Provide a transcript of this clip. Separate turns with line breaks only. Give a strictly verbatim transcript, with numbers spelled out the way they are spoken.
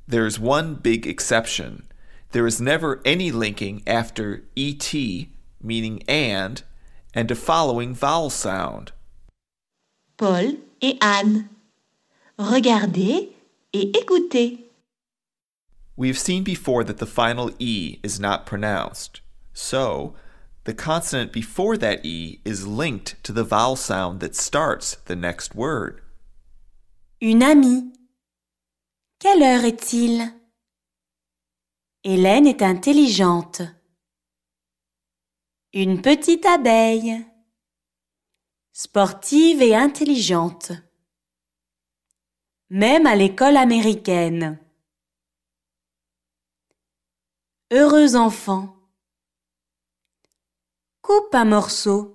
There's one big exception. There is never any linking after et, meaning and, and a following vowel sound.
Paul et Anne. Regardez et écoutez.
We've seen before that the final E is not pronounced. So, the consonant before that E is linked to the vowel sound that starts the next word.
Une amie. Quelle heure est-il? Hélène est intelligente. Une petite abeille. Sportive et intelligente. Même à l'école américaine. Heureux enfant. Coupe un morceau.